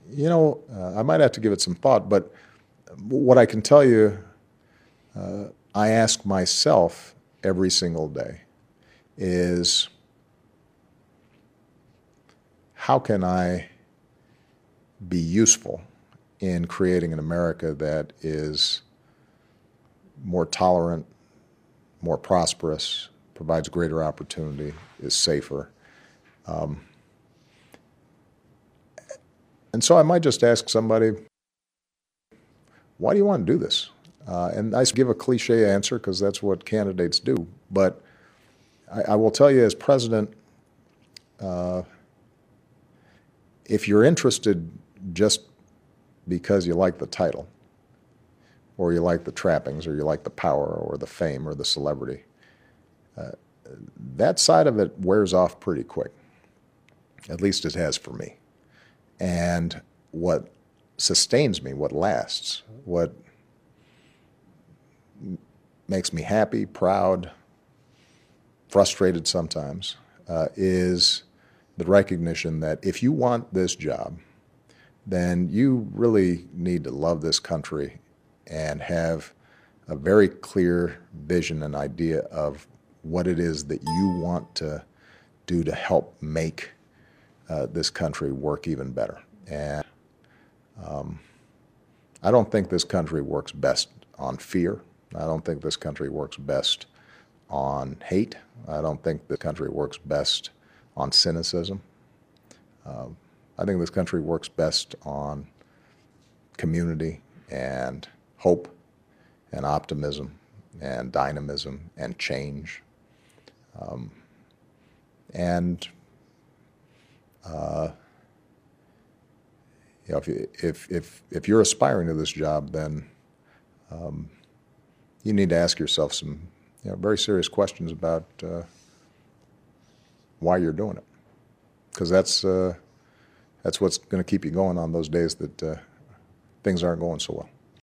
I might have to give it some thought, but what I can tell you, I ask myself every single day is, how can I be useful in creating an America that is more tolerant, more prosperous, provides greater opportunity, is safer. And so I might just ask somebody, why do you want to do this? And I give a cliche answer because that's what candidates do. But I will tell you as president, if you're interested just because you like the title, or you like the trappings, or you like the power, or the fame, or the celebrity, that side of it wears off pretty quick. At least it has for me. And what sustains me, what lasts, what makes me happy, proud, frustrated sometimes, is the recognition that if you want this job, then you really need to love this country and have a very clear vision and idea of what it is that you want to do to help make this country work even better. And I don't think this country works best on fear. I don't think this country works best on hate. I don't think the country works best on cynicism. I think this country works best on community and hope and optimism and dynamism and change. If you're aspiring to this job, then you need to ask yourself some very serious questions about why you're doing it, because that's what's going to keep you going on those days that things aren't going so well.